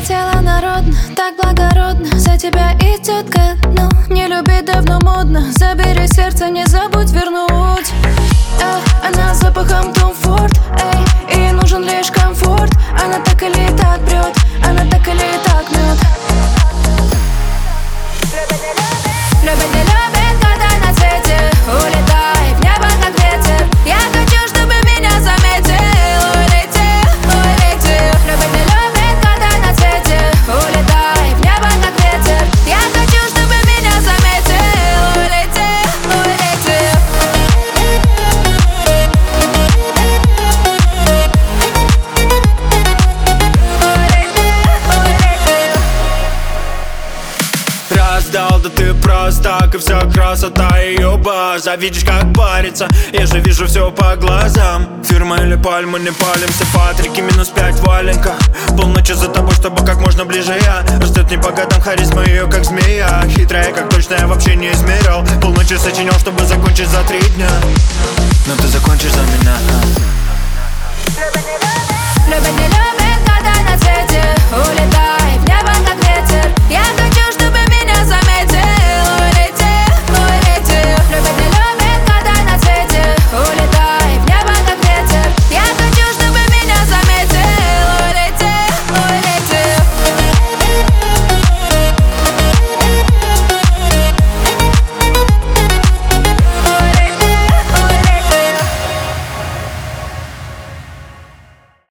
тело народно, так благородно. За тебя идет ко дну. Не любить давно модно. Забери сердце, не забудь вернуть. Она с запахом Tom Ford, эй, ей нужен лишь комфорт. Она так или так прет, она так или так мет. Любит, не любит, когда на свете. Улетай в небо, как ветер. Я хочу, чтобы меня заметил. Улетел, улетел. Любит, не любит, когда на свете. Улетай в небо, как ветер. Я хочу, чтобы меня заметил. Улетел, улетел. Раздал, да ты просто, как и вся красота ее база. Видишь, как парится, я же вижу все по глазам. Фирма или пальма, не палимся, Патрики, -5 валенка. Полночи за тобой, чтобы как можно ближе я. Растет не по годам, харизма ее как змея. Хитрая, как точно, я вообще не измерял. Полночи сочинял, чтобы закончить за 3 дня. Но ты закончишь за меня.